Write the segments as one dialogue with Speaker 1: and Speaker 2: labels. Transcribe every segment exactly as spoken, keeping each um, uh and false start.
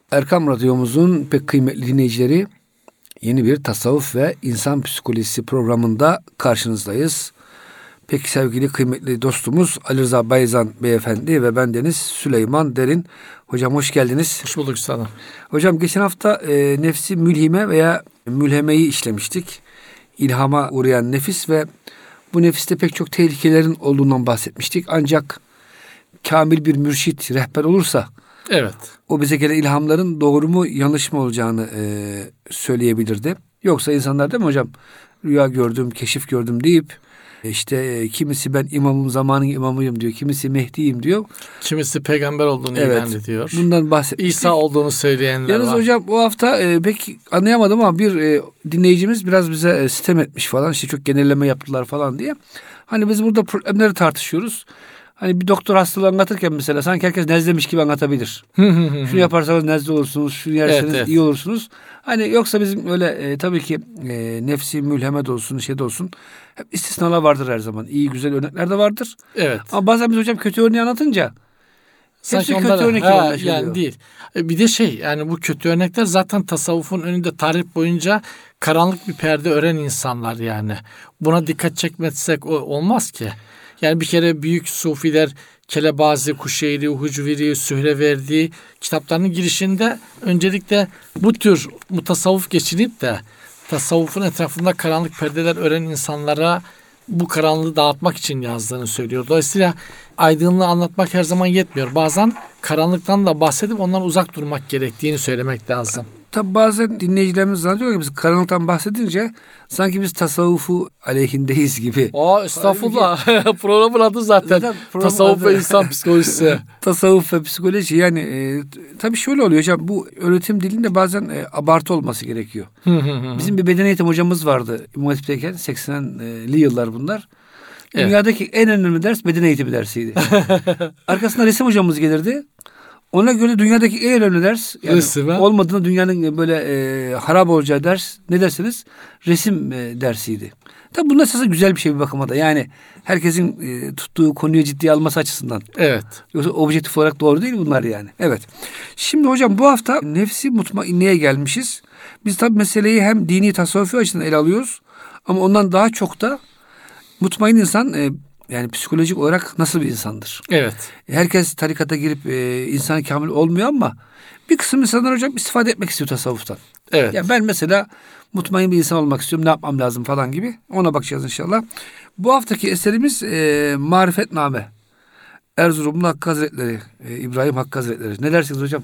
Speaker 1: Erkam Radyomuzun pek kıymetli dinleyicileri, yeni bir tasavvuf ve insan psikolojisi programında karşınızdayız. Pek sevgili kıymetli dostumuz Ali Rıza Bayezan Beyefendi ve bendeniz Süleyman Derin. Hocam hoş geldiniz.
Speaker 2: Hoş bulduk sana.
Speaker 1: Hocam geçen hafta e, nefsi mülhime veya mülhemeyi işlemiştik. İlhama uğrayan nefis ve bu nefiste pek çok tehlikelerin olduğundan bahsetmiştik. Ancak kamil bir mürşit, rehber olursa
Speaker 2: evet,
Speaker 1: o bize gelen ilhamların doğru mu yanlış mı olacağını e, söyleyebilirdi. Yoksa insanlar değil mi hocam, rüya gördüm, keşif gördüm deyip işte e, kimisi ben imamım, zamanın imamıyım diyor. Kimisi Mehdi'yim diyor.
Speaker 2: Kimisi peygamber olduğunu
Speaker 1: evet,
Speaker 2: ilan ediyor.
Speaker 1: Bundan bahsetmiştik.
Speaker 2: İsa olduğunu söyleyenler
Speaker 1: Yalnız
Speaker 2: var.
Speaker 1: Yalnız hocam bu hafta e, pek anlayamadım ama bir e, dinleyicimiz biraz bize e, sitem etmiş falan. İşte çok genelleme yaptılar falan diye. Hani biz burada problemleri tartışıyoruz. Hani bir doktor hastalığı anlatırken mesela sanki herkes nezlemiş gibi anlatabilir. Şunu yaparsanız nezle olursunuz, şunu yerseniz evet, evet. iyi olursunuz. Hani yoksa bizim öyle e, tabii ki e, nefsi mülhemet olsun, şey de olsun. Hep istisnalar vardır her zaman. İyi güzel örnekler de vardır.
Speaker 2: Evet.
Speaker 1: Ama bazen biz hocam kötü örneği anlatınca
Speaker 2: sanki
Speaker 1: hepsi
Speaker 2: onlara,
Speaker 1: kötü örnek
Speaker 2: ha,
Speaker 1: oluyor.
Speaker 2: yani değil. Bir de şey, yani bu kötü örnekler zaten tasavvufun önünde tarih boyunca karanlık bir perde ören insanlar yani. Buna dikkat çekmezsek olmaz ki. Yani bir kere büyük sufiler Kelebazi, Kuşeyri, Hucviri, Sühreverdi kitaplarının girişinde öncelikle bu tür mutasavvuf geçinip de tasavvufun etrafında karanlık perdeler ören insanlara bu karanlığı dağıtmak için yazdığını söylüyor. Dolayısıyla aydınlığı anlatmak her zaman yetmiyor. Bazen karanlıktan da bahsedip ondan uzak durmak gerektiğini söylemek lazım.
Speaker 1: Tabi bazen dinleyicilerimiz zannediyor ki biz karanlıktan bahsedince sanki biz tasavvufu aleyhindeyiz gibi.
Speaker 2: Aa, estağfurullah. Programın adı zaten, zaten tasavvuf adı. Ve insan psikolojisi.
Speaker 1: Tasavvuf ve psikoloji yani e, tabii şöyle oluyor hocam, bu öğretim dilinde bazen e, abartı olması gerekiyor. Bizim bir beden eğitim hocamız vardı İmam Hatip'teyken, seksenli yıllar bunlar. Evet. Dünyadaki en önemli ders beden eğitimi dersiydi. Arkasında resim hocamız gelirdi. Ona göre dünyadaki en önemli ders, yani resim, olmadığında dünyanın böyle e, harap olacağı ders ne dersiniz? Resim e, dersiydi. Tabii bunun esasında güzel bir şey bir bakıma da. Yani herkesin e, tuttuğu konuyu ciddiye alması açısından.
Speaker 2: Evet.
Speaker 1: Yoksa objektif olarak doğru değil bunlar yani. Evet. Şimdi hocam bu hafta nefsi mutmainneye gelmişiz. Biz tabii meseleyi hem dini tasavvufi açıdan ele alıyoruz. Ama ondan daha çok da mutmain insan e, yani psikolojik olarak nasıl bir insandır?
Speaker 2: Evet.
Speaker 1: Herkes tarikata girip e, insan kamil olmuyor ama bir kısım insanlar hocam istifade etmek istiyor tasavvuftan.
Speaker 2: Evet.
Speaker 1: Yani ben mesela mutmain bir insan olmak istiyorum, ne yapmam lazım falan gibi. Ona bakacağız inşallah. Bu haftaki eserimiz e, Marifetname. Erzurumlu Hakkı Hazretleri, e, İbrahim Hakkı Hazretleri. Ne dersiniz hocam?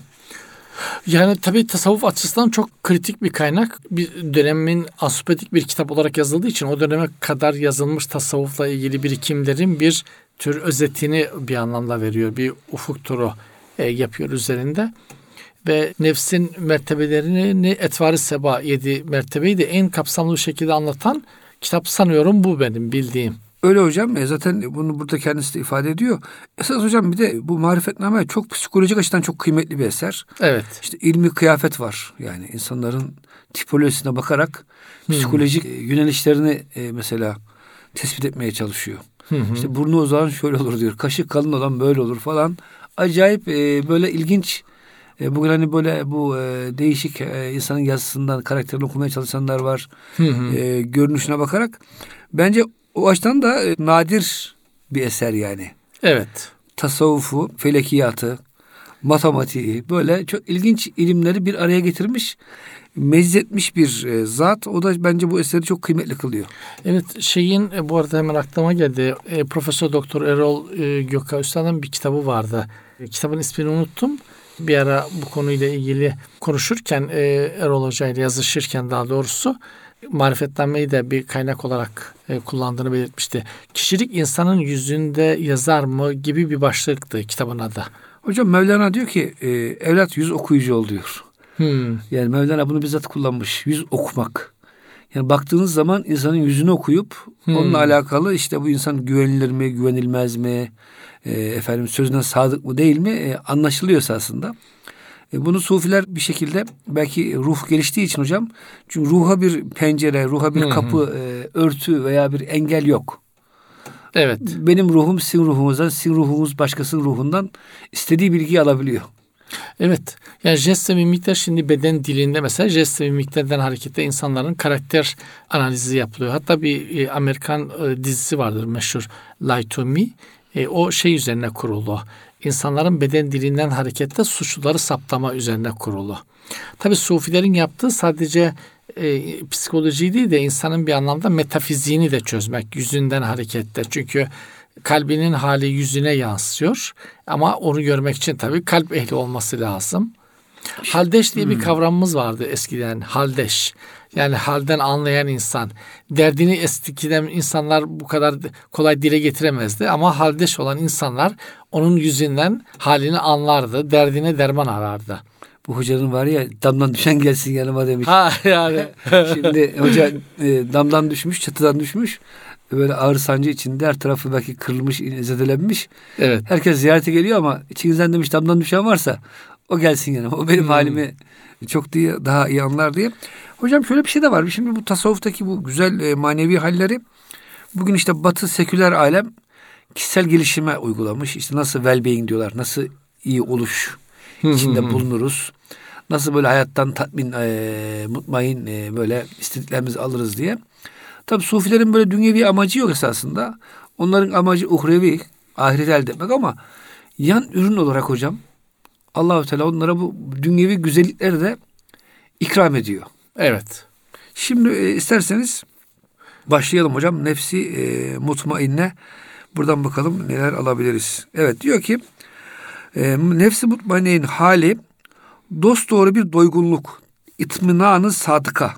Speaker 2: Yani tabii tasavvuf açısından çok kritik bir kaynak. Bir dönemin ansiklopedik bir kitap olarak yazıldığı için o döneme kadar yazılmış tasavvufla ilgili birikimlerin bir tür özetini bir anlamda veriyor. Bir ufuk turu e, yapıyor üzerinde. Ve nefsin mertebelerini Etvar-ı Seba yedi mertebeyi de en kapsamlı bir şekilde anlatan kitap sanıyorum bu benim bildiğim.
Speaker 1: Öyle hocam. E zaten bunu burada kendisi de ifade ediyor. Esas hocam bir de bu Marifetname çok psikolojik açıdan çok kıymetli bir eser.
Speaker 2: Evet.
Speaker 1: İşte ilmi kıyafet var. Yani insanların tipolojisine bakarak hmm. psikolojik yönelişlerini e, mesela tespit etmeye çalışıyor. Hı hı. İşte burnu uzanan şöyle olur diyor. Kaşı kalın olan böyle olur falan. Acayip e, böyle ilginç. E, bugün hani böyle bu e, değişik e, insanın yazısından karakterini okumaya çalışanlar var. Hı hı. E, görünüşüne bakarak. Bence o açıdan da e, nadir bir eser yani.
Speaker 2: Evet.
Speaker 1: Tasavvufu, felekiyatı, matematiği böyle çok ilginç ilimleri bir araya getirmiş, mezzetmiş bir e, zat. O da bence bu eseri çok kıymetli kılıyor.
Speaker 2: Evet, şeyin e, bu arada hemen aklıma geldi. E, Profesör Doktor Erol e, Gökay Usta'nın bir kitabı vardı. E, kitabın ismini unuttum. Bir ara bu konuyla ilgili konuşurken e, Erol Hoca ile yazışırken daha doğrusu Marifetname'yi de bir kaynak olarak e, kullandığını belirtmişti. Kişilik insanın yüzünde yazar mı gibi bir başlıktı kitabın adı.
Speaker 1: Hocam Mevlana diyor ki e, evlat yüz okuyucu ol diyor. Hmm. Yani Mevlana bunu bizzat kullanmış. Yüz okumak. Yani baktığınız zaman insanın yüzünü okuyup hmm. onunla alakalı işte bu insan güvenilir mi, güvenilmez mi, e, efendim sözüne sadık mı değil mi e, anlaşılıyor esasında. E, bunu sufiler bir şekilde belki ruh geliştiği için hocam, çünkü ruha bir pencere, ruha bir hmm. kapı, e, örtü veya bir engel yok.
Speaker 2: Evet.
Speaker 1: Benim ruhum sizin ruhunuzdan, sizin ruhunuz başkasının ruhundan istediği bilgiyi alabiliyor.
Speaker 2: Evet. Yani jest ve mimikler şimdi beden dilinde mesela jest ve mimiklerden hareketle insanların karakter analizi yapılıyor. Hatta bir e, Amerikan e, dizisi vardır meşhur Lie to Me. E, o şey üzerine kurulu. İnsanların beden dilinden hareketle suçluları saptama üzerine kurulu. Tabii Sufilerin yaptığı sadece e, psikoloji değil de insanın bir anlamda metafiziğini de çözmek yüzünden hareketle. Çünkü kalbinin hali yüzüne yansıyor. Ama onu görmek için tabii kalp ehli olması lazım. Haldeş diye bir kavramımız vardı eskiden. Haldeş. Yani halden anlayan insan. Derdini eskiden insanlar bu kadar kolay dile getiremezdi. Ama haldeş olan insanlar onun yüzünden halini anlardı. Derdine derman arardı.
Speaker 1: Bu hocanın var ya damdan düşen gelsin yanıma demiş.
Speaker 2: Ha yani.
Speaker 1: Şimdi hoca e, damdan düşmüş, çatıdan düşmüş. Böyle ağrı sancı içinde her tarafı belki kırılmış, zedelenmiş.
Speaker 2: Evet.
Speaker 1: Herkes ziyarete geliyor ama içinizden demiş damdan düşen varsa o gelsin yanıma. O benim hmm. halimi çok diye daha iyi anlar diye. Hocam şöyle bir şey de var. Şimdi bu tasavvuftaki bu güzel e, manevi halleri bugün işte Batı seküler alem kişisel gelişime uygulamış. İşte nasıl well-being diyorlar. Nasıl iyi oluş içinde bulunuruz. Nasıl böyle hayattan tatmin, e, mutmain e, böyle istediklerimizi alırız diye. Tabii Sufilerin böyle dünyevi amacı yok esasında. Onların amacı uhrevi, ahiret elde etmek ama yan ürün olarak hocam Allah-u Teala onlara bu dünyevi güzellikleri de ikram ediyor.
Speaker 2: Evet.
Speaker 1: Şimdi e, isterseniz başlayalım hocam. Nefsi e, mutmainne. Buradan bakalım neler alabiliriz. Evet diyor ki e, nefsi mutmainnenin hali dosdoğru bir doygunluk, itminanı sadıka.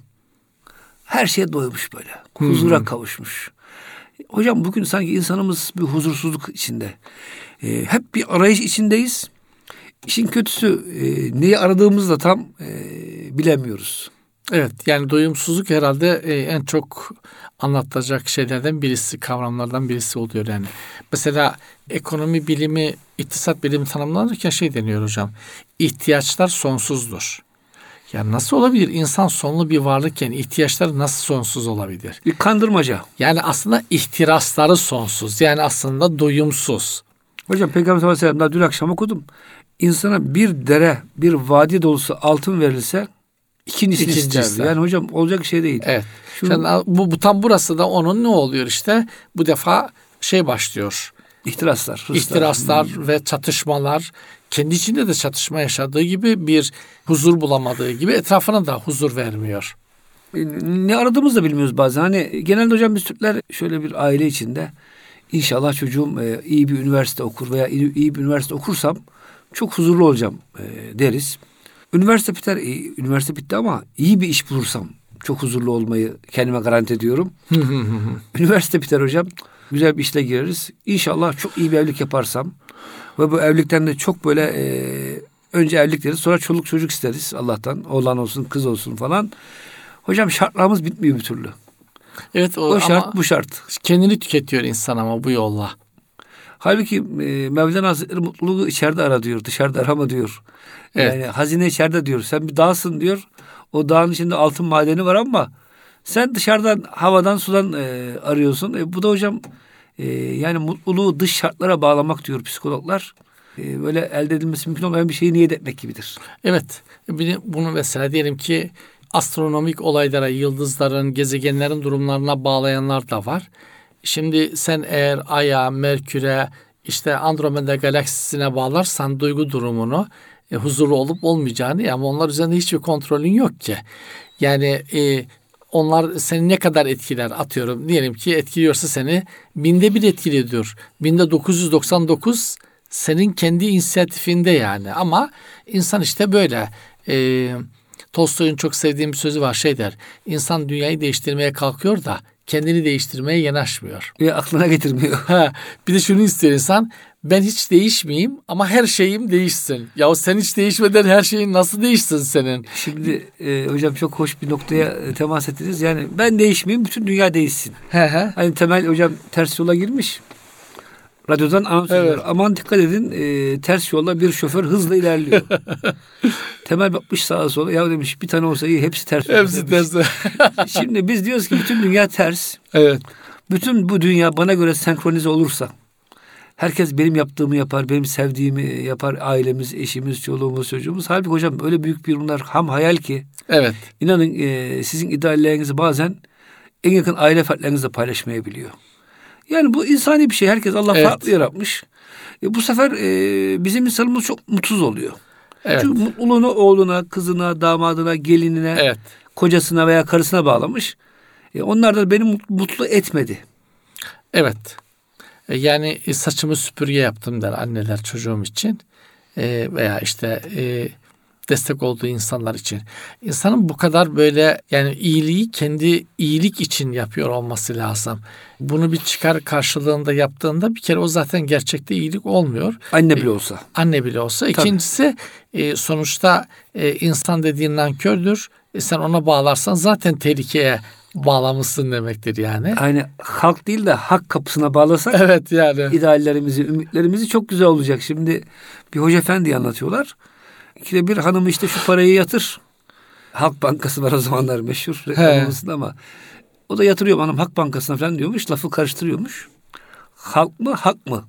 Speaker 1: Her şeye doymuş böyle. Huzura hmm. kavuşmuş. Hocam bugün sanki insanımız bir huzursuzluk içinde. E, hep bir arayış içindeyiz. İşin kötüsü e, neyi aradığımızı da tam e, bilemiyoruz.
Speaker 2: Evet yani doyumsuzluk herhalde e, en çok anlatılacak şeylerden birisi, kavramlardan birisi oluyor yani. Mesela ekonomi bilimi, iktisat bilimi tanımlanırken şey deniyor hocam. İhtiyaçlar sonsuzdur. Yani nasıl olabilir? İnsan sonlu bir varlıkken ihtiyaçları nasıl sonsuz olabilir?
Speaker 1: Bir kandırmaca.
Speaker 2: Yani aslında ihtirasları sonsuz. Yani aslında doyumsuz.
Speaker 1: Hocam Peygamber sallallahu aleyhi ve sellem dün akşam okudum. İnsana bir dere, bir vadi dolusu altın verilse ikincisini
Speaker 2: İkincisi
Speaker 1: isterdi. Yani hocam olacak şey değil.
Speaker 2: Evet.
Speaker 1: Şu,
Speaker 2: yani bu, bu tam burası da onun ne oluyor işte? Bu defa şey başlıyor.
Speaker 1: İhtiraslar. Hırslar.
Speaker 2: İhtiraslar hmm. ve çatışmalar. Kendi içinde de çatışma yaşadığı gibi bir huzur bulamadığı gibi etrafına da huzur vermiyor.
Speaker 1: Ne aradığımızı da bilmiyoruz bazen. Hani genelde hocam biz Türkler şöyle bir aile içinde inşallah çocuğum e, iyi bir üniversite okur veya iyi, iyi bir üniversite okursam çok huzurlu olacağım e, deriz. Üniversite biter, e, üniversite bitti ama iyi bir iş bulursam çok huzurlu olmayı kendime garanti ediyorum. Üniversite biter hocam. Güzel bir işle gireriz. İnşallah çok iyi bir evlilik yaparsam ve bu evlilikten de çok böyle e, önce evlilik deriz sonra çoluk çocuk isteriz Allah'tan. Oğlan olsun kız olsun falan. Hocam şartlarımız bitmiyor bir türlü.
Speaker 2: Evet o,
Speaker 1: o şart bu şart.
Speaker 2: Kendini tüketiyor insan ama bu yolla.
Speaker 1: Halbuki e, Mevlana Hazretleri mutluluğu içeride ara diyor. Dışarıda arama diyor. Evet. Yani hazine içeride diyor. Sen bir dağsın diyor. O dağın içinde altın madeni var ama sen dışarıdan havadan sudan e, arıyorsun. E, bu da hocam e, yani mutluluğu dış şartlara bağlamak diyor psikologlar. E, böyle elde edilmesi mümkün olmayan bir şeyi niyet etmek gibidir.
Speaker 2: Evet. Bunu mesela diyelim ki astronomik olaylara, yıldızların, gezegenlerin durumlarına bağlayanlar da var. Şimdi sen eğer Ay'a, Merkür'e, işte Andromeda galaksisine bağlarsan duygu durumunu e, huzurlu olup olmayacağını ama onlar üzerinde hiçbir kontrolün yok ki. Yani e, onlar seni ne kadar etkiler atıyorum. Diyelim ki etkiliyorsa seni binde bir etkiliyor. Binde dokuz yüz doksan dokuz senin kendi inisiyatifinde yani. Ama insan işte böyle. E, Tolstoy'un çok sevdiğim bir sözü var şey der. İnsan dünyayı değiştirmeye kalkıyor da kendini değiştirmeye yanaşmıyor.
Speaker 1: Ya aklına getirmiyor.
Speaker 2: Ha, bir de şunu istiyor insan. Ben hiç değişmeyeyim ama her şeyim değişsin. Ya sen hiç değişmeden her şeyin nasıl değişsin senin?
Speaker 1: Şimdi e, hocam çok hoş bir noktaya e, temas ettiniz. Yani ben değişmeyeyim bütün dünya değişsin.
Speaker 2: He he.
Speaker 1: Hani Temel hocam ters yola girmiş. Radyodan anons ediyor. Evet. Aman dikkat edin e, ters yolla bir şoför hızla ilerliyor. Temel bakmış sağa sola. Ya demiş bir tane olsa iyi hepsi ters.
Speaker 2: Hepsi ters.
Speaker 1: Şimdi biz diyoruz ki bütün dünya ters.
Speaker 2: Evet.
Speaker 1: Bütün bu dünya bana göre senkronize olursa Herkes benim yaptığımı yapar, benim sevdiğimi yapar. Ailemiz, eşimiz, çoluğumuz, çocuğumuz. Halbuki hocam öyle büyük bir bunlar ham hayal ki.
Speaker 2: Evet.
Speaker 1: İnanın e, sizin ideallerinizi bazen en yakın aile fertlerinizle paylaşmayabiliyor. Yani bu insani bir şey. Herkes Allah
Speaker 2: evet.
Speaker 1: farklı yaratmış. E, bu sefer e, bizim insanımız çok mutsuz oluyor.
Speaker 2: Evet.
Speaker 1: Çünkü mutluluğunu oğluna, kızına, damadına, gelinine,
Speaker 2: evet.
Speaker 1: kocasına veya karısına bağlamış. E, onlar da beni mutlu etmedi.
Speaker 2: Evet. E, yani saçımı süpürge yaptım der anneler çocuğum için. E, veya işte e, destek olduğu insanlar için. İnsanın bu kadar böyle yani iyiliği kendi iyilik için yapıyor olması lazım. Bunu bir çıkar karşılığında yaptığında bir kere o zaten gerçekte iyilik olmuyor.
Speaker 1: Anne bile olsa.
Speaker 2: E, anne bile olsa. İkincisi e, sonuçta e, insan dediğin nankördür. E, sen ona bağlarsan zaten tehlikeye bağlamışsın demektir yani.
Speaker 1: Yani halk değil de hak kapısına bağlasak
Speaker 2: evet yani.
Speaker 1: ideallerimizi, ümitlerimizi çok güzel olacak. Şimdi bir hoca efendi anlatıyorlar. İkide bir hanım işte şu parayı yatır. Halk Bankası var o zamanlar meşhur reklamımızda ama o da yatırıyor hanım Halk Bankası'na falan diyormuş. Lafı karıştırıyormuş. Halk mı hak mı?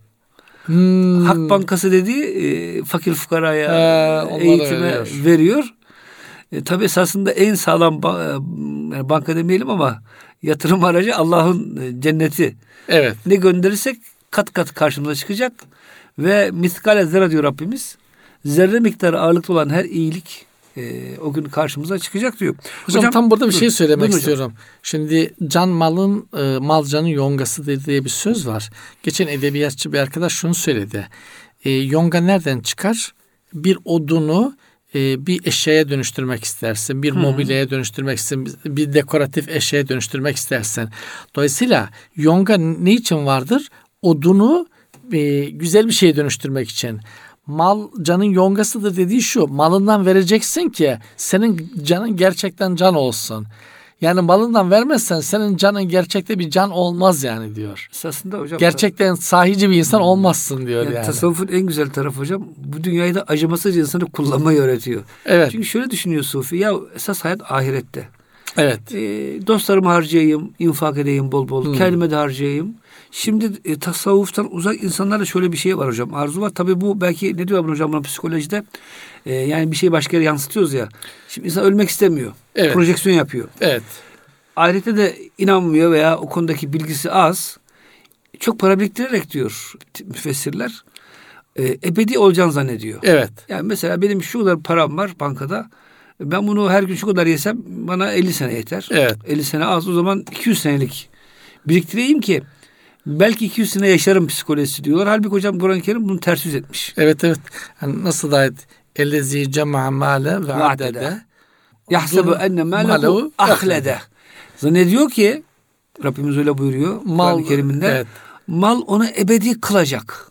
Speaker 1: Hmm. Halk Bankası dediği e, fakir fukaraya
Speaker 2: He,
Speaker 1: eğitime
Speaker 2: veriyor.
Speaker 1: veriyor. E, tabii esasında en sağlam ba- yani banka demeyelim ama yatırım aracı Allah'ın cenneti.
Speaker 2: Evet.
Speaker 1: Ne gönderirsek kat kat karşımıza çıkacak ve miskale zerre diyor Rabbimiz. Zerre miktarı ağırlıklı olan her iyilik e, o gün karşımıza çıkacak diyor.
Speaker 2: Hocam, hocam tam burada bir şey söylemek
Speaker 1: buyurun
Speaker 2: istiyorum. Hocam. Şimdi can malın e, mal canın yongasıdır diye bir söz var. Geçen edebiyatçı bir arkadaş şunu söyledi. E, yonga nereden çıkar? Bir odunu e, bir eşyaya dönüştürmek istersin. Bir hmm. mobilyaya dönüştürmek istersin. Bir dekoratif eşyaya dönüştürmek istersin. Dolayısıyla yonga ne için vardır? Odunu e, güzel bir şeye dönüştürmek için. Mal canın yongasıdır dediği şu. Malından vereceksin ki senin canın gerçekten can olsun. Yani malından vermezsen senin canın gerçekte bir can olmaz yani diyor.
Speaker 1: Esasında hocam.
Speaker 2: Gerçekten sahici bir insan olmazsın diyor yani. yani.
Speaker 1: Tasavvufun en güzel tarafı hocam bu dünyayı da acımasızca insanı kullanmayı öğretiyor. Evet. Çünkü şöyle düşünüyor Sufi. Ya esas hayat ahirette.
Speaker 2: Evet.
Speaker 1: E, dostlarımı harcayayım, infak edeyim bol bol. Hmm. Kendime de harcayayım. Şimdi e, tasavvuftan uzak insanlarda şöyle bir şey var hocam. Arzu var. Tabii bu belki ne diyor hocam buna psikolojide? E, yani bir şeyi başka yere yansıtıyoruz ya. Şimdi insan ölmek istemiyor. Evet. Projeksiyon yapıyor.
Speaker 2: Evet.
Speaker 1: Ahirete de inanmıyor veya o konudaki bilgisi az. Çok para biriktirerek diyor müfessirler. E, ebedi olacağını zannediyor.
Speaker 2: Evet.
Speaker 1: Yani mesela benim şu kadar param var bankada. Ben bunu her gün şu kadar yesem bana elli sene yeter.
Speaker 2: Evet.
Speaker 1: elli sene az o zaman iki yüz senelik biriktireyim ki belki iki yüz sene yaşarım psikolojisi diyorlar. Halbuki hocam Kur'an-ı Kerim bunu ters yüz etmiş.
Speaker 2: Evet evet. Yani nasıl da ellezî cema'a mâle ve adede
Speaker 1: yahsebu enne mâlehu ahlede. Zannediyor ki Rabbimiz öyle buyuruyor Kur'an-ı Kerim'inde. Evet. Mal onu ebedi kılacak.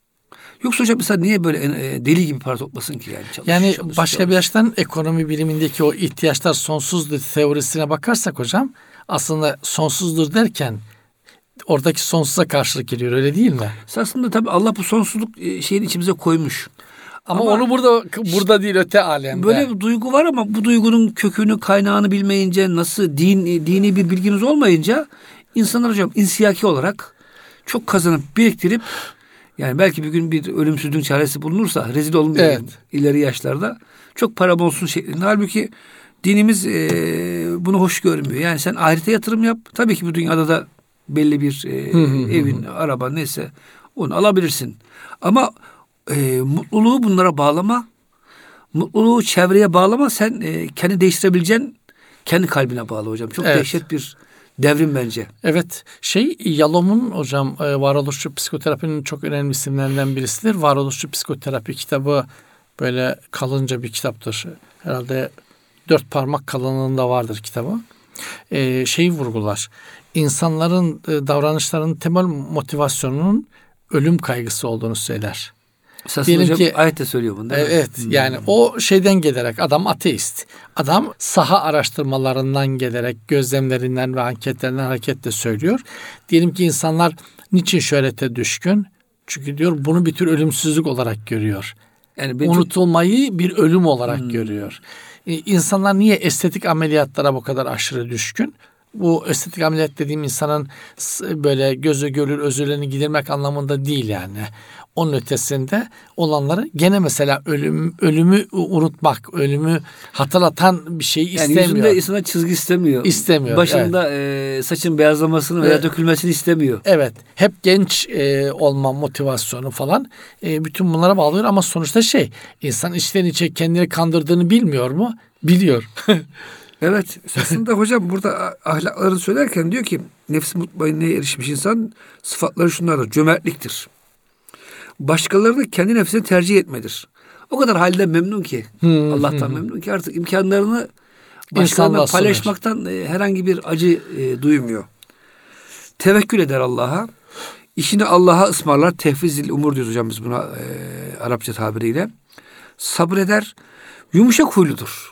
Speaker 1: Yoksa hocam mesela niye böyle e, deli gibi para toplasın ki yani? Çalış,
Speaker 2: yani
Speaker 1: çalış,
Speaker 2: başka
Speaker 1: çalış.
Speaker 2: bir yaştan ekonomi bilimindeki o ihtiyaçlar sonsuzdur teorisine bakarsak hocam aslında sonsuzdur derken oradaki sonsuza karşılık geliyor öyle değil mi?
Speaker 1: Aslında tabii Allah bu sonsuzluk şeyin içimize koymuş.
Speaker 2: Ama, ama onu burada burada değil öte alemde.
Speaker 1: Böyle bir duygu var ama bu duygunun kökünü kaynağını bilmeyince nasıl din dini bir bilginiz olmayınca insanlar hocam insiyaki olarak çok kazanıp biriktirip yani belki bir gün bir ölümsüzlüğün çaresi bulunursa rezil olmayalım evet. ileri yaşlarda. Çok param olsun şeklinde. Halbuki dinimiz e, bunu hoş görmüyor. Yani sen ahirete yatırım yap. Tabii ki bu dünyada da belli bir e, evin, araba neyse onu alabilirsin. Ama e, mutluluğu bunlara bağlama. Mutluluğu çevreye bağlama. Sen e, kendi değiştirebileceğin kendi kalbine bağlı hocam. Çok evet. dehşet bir devrim bence.
Speaker 2: Evet. Şey Yalom'un hocam varoluşçu psikoterapinin çok önemli isimlerinden birisidir. Varoluşçu psikoterapi kitabı böyle kalınca bir kitaptır. Herhalde dört parmak kalınlığında vardır kitabı. Ee, şeyi vurgular. İnsanların e, davranışlarının temel motivasyonunun ölüm kaygısı olduğunu söyler.
Speaker 1: Esasında hocam ki, ayet de söylüyor bunu değil mi?
Speaker 2: Evet hmm. yani o şeyden gelerek adam ateist. Adam saha araştırmalarından gelerek gözlemlerinden ve anketlerinden hareketle söylüyor. Diyelim ki insanlar niçin şöhrete düşkün? Çünkü diyor bunu bir tür ölümsüzlük olarak görüyor. Yani unutulmayı çok... bir ölüm olarak hmm. görüyor. Ee, insanlar niye estetik ameliyatlara bu kadar aşırı düşkün? Bu estetik ameliyat dediğim insanın böyle gözü görür özürlerini gidermek anlamında değil yani. Onun ötesinde olanları gene mesela ölüm ölümü unutmak, ölümü hatırlatan bir şeyi istemiyor.
Speaker 1: Yani yüzünde insana çizgi istemiyor.
Speaker 2: İstemiyor.
Speaker 1: Başında evet. e, saçın beyazlamasını veya evet. dökülmesini istemiyor.
Speaker 2: Evet. Hep genç e, olma motivasyonu falan e, bütün bunlara bağlıyor ama sonuçta şey, insan içten içe kendini kandırdığını bilmiyor mu? Biliyor.
Speaker 1: Evet. Aslında hocam burada ahlaklarını söylerken diyor ki nefs-i mutmainneye erişmiş insan sıfatları şunlardır. Cömertliktir. Başkalarını kendi nefsine tercih etmedir. O kadar halde memnun ki. Hmm, Allah'tan hmm. memnun ki artık imkanlarını başkalarına paylaşmaktan e, herhangi bir acı e, duymuyor. Tevekkül eder Allah'a. İşini Allah'a ısmarlar. Tefvizil umur diyoruz hocam biz buna e, Arapça tabiriyle. Sabreder. Yumuşak huyludur.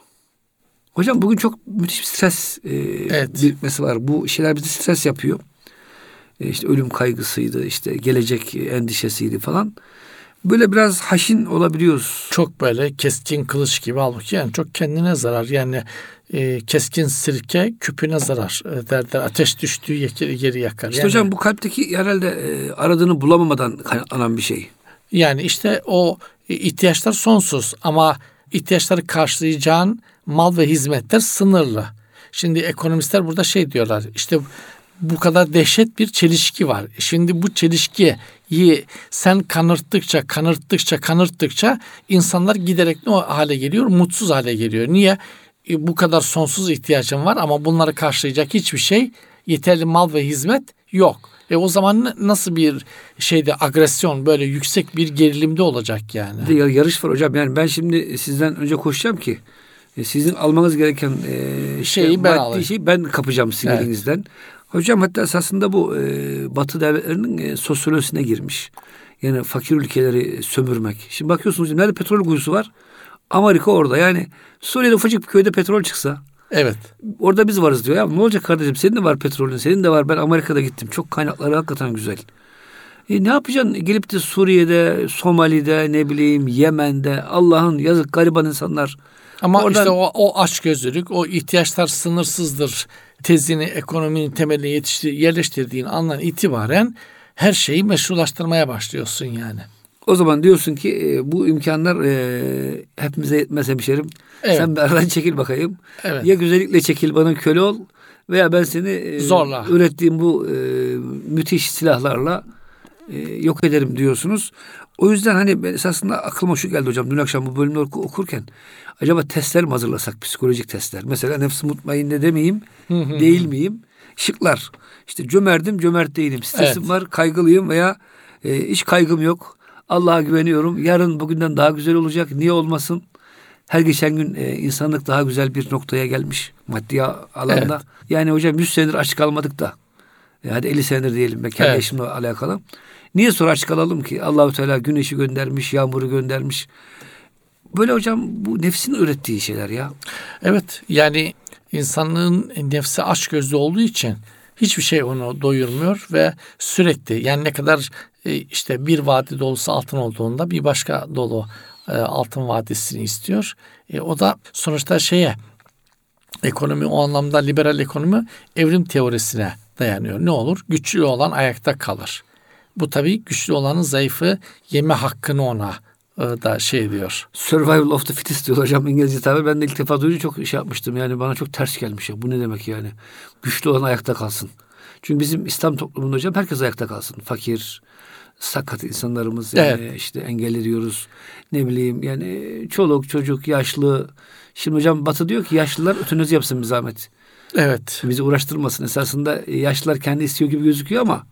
Speaker 1: Hocam bugün çok müthiş bir stres e, evet. birikmesi var. Bu şeyler bizi stres yapıyor. E, işte ölüm kaygısıydı, işte gelecek endişesiydi falan. Böyle biraz haşin olabiliyoruz.
Speaker 2: Çok böyle keskin kılıç gibi halbuki yani çok kendine zarar. Yani e, keskin sirke küpüne zarar e, derler. Ateş düştüğü yeri, yeri yakar.
Speaker 1: İşte
Speaker 2: yani,
Speaker 1: hocam bu kalpteki herhalde e, aradığını bulamamadan kaynaklanan bir şey.
Speaker 2: Yani işte o e, ihtiyaçlar sonsuz ama ihtiyaçları karşılayacağın mal ve hizmetler sınırlı. Şimdi ekonomistler burada şey diyorlar. İşte bu kadar dehşet bir çelişki var. Şimdi bu çelişkiyi sen kanırttıkça, kanırttıkça, kanırttıkça insanlar giderek ne hale geliyor? Mutsuz hale geliyor. Niye? E, bu kadar sonsuz ihtiyacın var ama bunları karşılayacak hiçbir şey, yeterli mal ve hizmet yok. E o zaman nasıl bir şeyde agresyon, böyle yüksek bir gerilimde olacak yani.
Speaker 1: Bir de yarış var hocam. Yani ben şimdi sizden önce koşacağım ki sizin almanız gereken e,
Speaker 2: şeyi ben alayım.
Speaker 1: Şeyi ben kapacağım sizin evet. elinizden. Hocam hatta esasında bu e, Batı devletlerinin e, sosyolojisine girmiş. Yani fakir ülkeleri sömürmek. Şimdi bakıyorsunuz nerede petrol kuyusu var? Amerika orada. Yani Suriye'de ufacık bir köyde petrol çıksa.
Speaker 2: Evet.
Speaker 1: Orada biz varız diyor. Ya ne olacak kardeşim? Senin de var petrolün. Senin de var. Ben Amerika'da gittim. Çok kaynakları hakikaten güzel. E ne yapacaksın? Gelip de Suriye'de, Somali'de, ne bileyim Yemen'de Allah'ın yazık gariban insanlar.
Speaker 2: Ama oradan, işte o, o açgözlülük, o ihtiyaçlar sınırsızdır tezini ekonominin temeline yetiştir, yerleştirdiğin andan itibaren her şeyi meşrulaştırmaya başlıyorsun yani.
Speaker 1: O zaman diyorsun ki e, bu imkanlar e, hepimize yetmez hemşerim. Evet. Sen bir aradan çekil bakayım. Evet. Ya güzellikle çekil bana köle ol veya ben seni e, zorla ürettiğim bu e, müthiş silahlarla e, yok ederim diyorsunuz. O yüzden hani ben esasında aklıma şu geldi hocam. Dün akşam bu bölümleri oku, okurken acaba testler mi hazırlasak? Psikolojik testler. Mesela nefs-i mutmainne demeyeyim, değil miyim? Şıklar. İşte cömertim, cömert değilim. Stresim evet. var, kaygılıyım veya e, hiç kaygım yok. Allah'a güveniyorum. Yarın bugünden daha güzel olacak. Niye olmasın? Her geçen gün e, insanlık daha güzel bir noktaya gelmiş maddi alanda. Evet. Yani hocam yüz senedir aç kalmadık da. E, hadi elli senedir diyelim. Ben kendi evet. eşimle alakalı. Niye sonra aç kalalım ki? Allahu Teala güneşi göndermiş, yağmuru göndermiş. Böyle hocam bu nefsin ürettiği şeyler ya.
Speaker 2: Evet. Yani insanlığın nefsi açgözlü olduğu için hiçbir şey onu doyurmuyor ve sürekli yani ne kadar e, işte bir vadi dolusu altın olduğunda bir başka dolu e, altın vadisini istiyor. E, o da sonuçta şeye ekonomi o anlamda liberal ekonomi evrim teorisine dayanıyor. Ne olur? Güçlü olan ayakta kalır. Bu tabii güçlü olanın zayıfı yeme hakkını ona da şey diyor.
Speaker 1: Survival of the fittest diyor hocam İngilizce tabir. Ben de ilk defa duyunca çok şey yapmıştım. Yani bana çok ters gelmiş ya. Bu ne demek yani? Güçlü olan ayakta kalsın. Çünkü bizim İslam toplumunda hocam herkes ayakta kalsın. Fakir, sakat insanlarımız yani evet. işte engelli diyoruz. Ne bileyim yani çoluk, çocuk, yaşlı. Şimdi hocam Batı diyor ki yaşlılar ötünüzü yapsın bir zahmet.
Speaker 2: Evet.
Speaker 1: Bizi uğraştırmasın. Esasında yaşlılar kendi istiyor gibi gözüküyor ama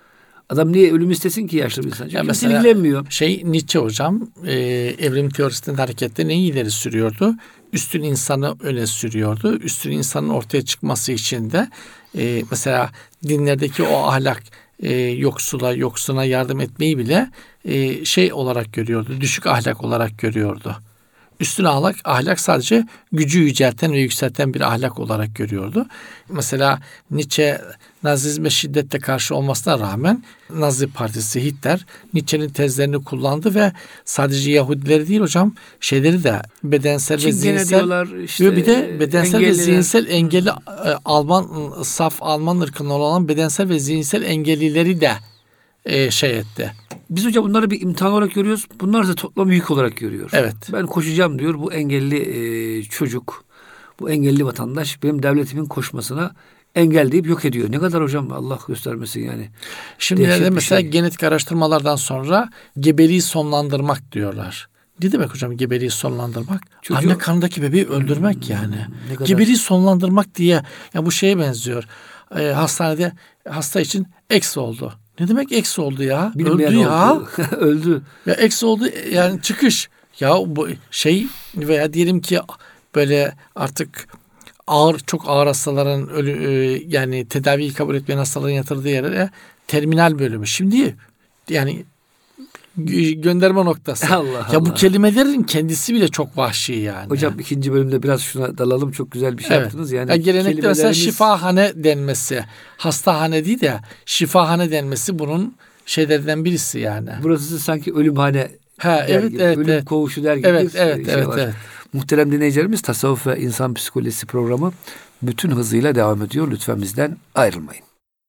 Speaker 1: adam niye ölüm istesin ki yaşlı bir insan? Çünkü kimse ilgilenmiyor.
Speaker 2: Şey Nietzsche hocam e, evrim teorisinin harekette neyi ileri sürüyordu? Üstün insanı öne sürüyordu. Üstün insanın ortaya çıkması için de e, mesela dinlerdeki o ahlak e, yoksula, yoksuna yardım etmeyi bile e, şey olarak görüyordu. Düşük ahlak olarak görüyordu. üstün ahlak, ahlak sadece gücü yücelten ve yükselten bir ahlak olarak görüyordu. Mesela Nietzsche Nazizme şiddetle karşı olmasına rağmen Nazi Partisi Hitler Nietzsche'nin tezlerini kullandı ve sadece Yahudileri değil hocam şeyleri de bedensel ve zihinsel
Speaker 1: diyorlar, işte,
Speaker 2: bir de bedensel
Speaker 1: engelliler.
Speaker 2: ve zihinsel engelli e, Alman saf Alman ırkından olan bedensel ve zihinsel engellileri de e, şey etti.
Speaker 1: Biz hocam bunları bir imtihan olarak görüyoruz. Bunlar da toplam yük olarak görüyor.
Speaker 2: Evet.
Speaker 1: Ben koşacağım diyor. Bu engelli e, çocuk, bu engelli vatandaş benim devletimin koşmasına engel deyip yok ediyor. Ne kadar hocam, Allah göstermesin yani.
Speaker 2: Şimdi de mesela şey. Genetik araştırmalardan sonra gebeliği sonlandırmak diyorlar. Ne demek hocam gebeliği sonlandırmak? Çocuğu, anne karnındaki bebeği öldürmek hmm, yani. Gebeliği sonlandırmak diye ya bu şeye benziyor. Ee, hastanede hasta için eks oldu. Ne demek eks oldu ya?
Speaker 1: Bilmeyen
Speaker 2: öldü ya.
Speaker 1: Öldü.
Speaker 2: Ya eks oldu yani çıkış. Ya bu şey veya diyelim ki böyle artık ağır çok ağır hastaların ölü yani tedaviyi kabul etmeyen hastaların yatırdığı yere terminal bölümü. Şimdi yani gönderme noktası.
Speaker 1: Allah
Speaker 2: ya
Speaker 1: Allah.
Speaker 2: Bu kelimelerin kendisi bile çok vahşi yani.
Speaker 1: Hocam ikinci bölümde biraz şuna dalalım. Çok güzel bir şey
Speaker 2: evet.
Speaker 1: yaptınız. Yani
Speaker 2: ya gelenekte
Speaker 1: kelimelerimiz...
Speaker 2: mesela şifahane denmesi, hastahane değil de şifahane denmesi bunun şeylerden birisi yani.
Speaker 1: Burası sanki ölümhane.
Speaker 2: Ha evet
Speaker 1: gibi,
Speaker 2: evet.
Speaker 1: Ölüm
Speaker 2: evet.
Speaker 1: koğuşu der gibi
Speaker 2: evet,
Speaker 1: bir
Speaker 2: evet,
Speaker 1: şey
Speaker 2: evet,
Speaker 1: var.
Speaker 2: Evet.
Speaker 1: Muhterem dinleyicilerimiz, Tasavvuf ve İnsan Psikolojisi programı bütün hızıyla devam ediyor. Lütfen bizden ayrılmayın.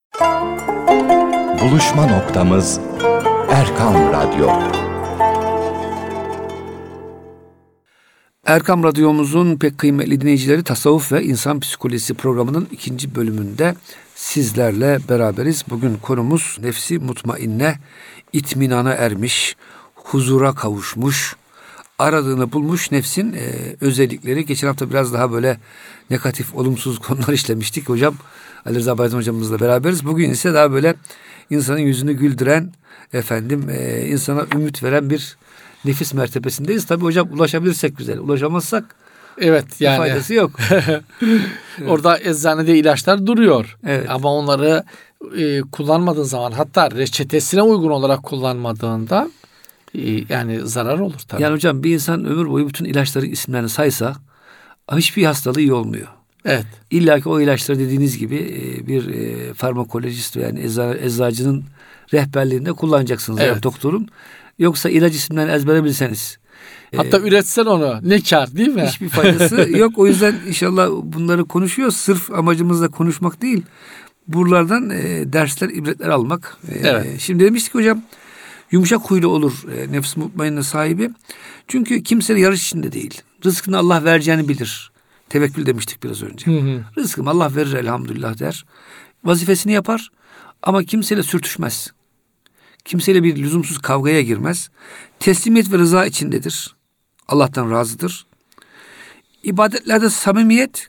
Speaker 3: Buluşma noktamız Erkam Radyo.
Speaker 1: Erkam Radyomuzun pek kıymetli dinleyicileri, Tasavvuf ve İnsan Psikolojisi programının ikinci bölümünde sizlerle beraberiz. Bugün konumuz nefsi mutmainne, itminana ermiş, huzura kavuşmuş, aradığını bulmuş nefsin e, özellikleri. Geçen hafta biraz daha böyle negatif, olumsuz konular işlemiştik hocam. Ali Rıza Bayram hocamızla beraberiz. Bugün ise daha böyle insanın yüzünü güldüren, efendim e, insana ümit veren bir nefis mertebesindeyiz. Tabii hocam ulaşabilirsek güzel. Ulaşamazsak
Speaker 2: evet yani
Speaker 1: faydası yok.
Speaker 2: evet. Orada eczanede ilaçlar duruyor.
Speaker 1: Evet.
Speaker 2: Ama onları e, kullanmadığın zaman, hatta reçetesine uygun olarak kullanmadığında e, yani zarar olur tabii.
Speaker 1: Yani hocam bir insan ömür boyu bütün ilaçların isimlerini saysa hiçbir hastalığı iyi olmuyor.
Speaker 2: Evet.
Speaker 1: İlla ki o ilaçları dediğiniz gibi bir farmakolojist yani ecza, eczacının rehberliğinde kullanacaksınız. Evet. Yani doktorun. Yoksa ilaç isimlerini ezbere bilseniz.
Speaker 2: Hatta e, üretsen onu ne kar değil mi?
Speaker 1: Hiçbir faydası yok. O yüzden inşallah bunları konuşuyoruz. Sırf amacımız da konuşmak değil. Buralardan e, dersler, ibretler almak. E,
Speaker 2: evet.
Speaker 1: Şimdi demiştik hocam, yumuşak huylu olur e, nefs mutmainne sahibi. Çünkü kimse yarış içinde değil. Rızkını Allah vereceğini bilir. Tevekkül demiştik biraz önce.
Speaker 2: Hı hı.
Speaker 1: Rızkım Allah verir elhamdülillah der. Vazifesini yapar ama kimseyle sürtüşmez. Kimseyle bir lüzumsuz kavgaya girmez. Teslimiyet ve rıza içindedir. Allah'tan razıdır. İbadetlerde samimiyet,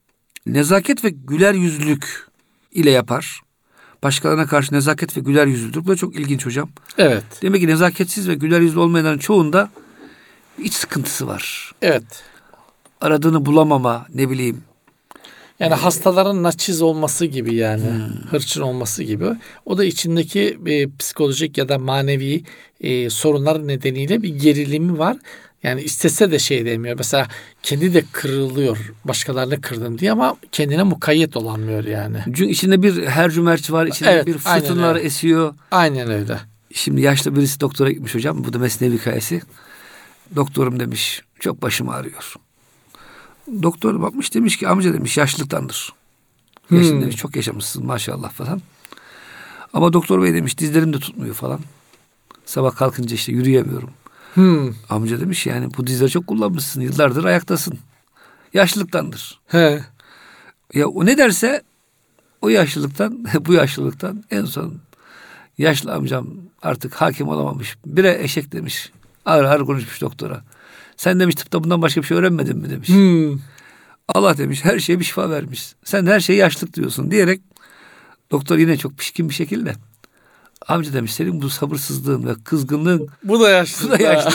Speaker 1: nezaket ve güler yüzlülük ile yapar. Başkalarına karşı nezaket ve güler yüzlülük. Bu da çok ilginç hocam.
Speaker 2: Evet.
Speaker 1: Demek ki nezaketsiz ve güler yüzlü olmayanların çoğunda iç sıkıntısı var.
Speaker 2: Evet.
Speaker 1: Aradığını bulamama, ne bileyim.
Speaker 2: Yani ee, hastaların naçiz olması gibi yani. Hmm. Hırçın olması gibi. O da içindeki e, psikolojik ya da manevi e, sorunlar nedeniyle bir gerilimi var. Yani istese de şey demiyor. Mesela kendi de kırılıyor. Başkalarını kırdım diye ama kendine mukayyet olamıyor yani.
Speaker 1: Çünkü içinde bir hercümerç var. İçinde evet, bir fırtınalar esiyor.
Speaker 2: Aynen öyle.
Speaker 1: Şimdi yaşlı birisi doktora gitmiş hocam. Bu da mesnevi hikayesi. Doktorum demiş, çok başım ağrıyor. Doktor bakmış, demiş ki amca demiş yaşlılıktandır. Hmm. Yaşın demiş çok yaşamışsın maşallah falan. Ama doktor bey demiş dizlerim de tutmuyor falan. Sabah kalkınca işte yürüyemiyorum. Hmm. Amca demiş yani bu dizleri çok kullanmışsın. Yıllardır ayaktasın. Yaşlılıktandır.
Speaker 2: He.
Speaker 1: Ya o ne derse o yaşlılıktan bu yaşlılıktan en son yaşlı amcam artık hakim olamamış. Bire eşek demiş. Ağır ağır konuşmuş doktora. Sen demiş tıpta bundan başka bir şey öğrenmedin mi demiş. Hmm. Allah demiş her şeye bir şifa vermiş. Sen her şeye yaşlılık diyorsun diyerek doktor yine çok pişkin bir şekilde amca demiş senin bu sabırsızlığın ve kızgınlığın
Speaker 2: bu da yaşlı.
Speaker 1: Bu da yaşlı.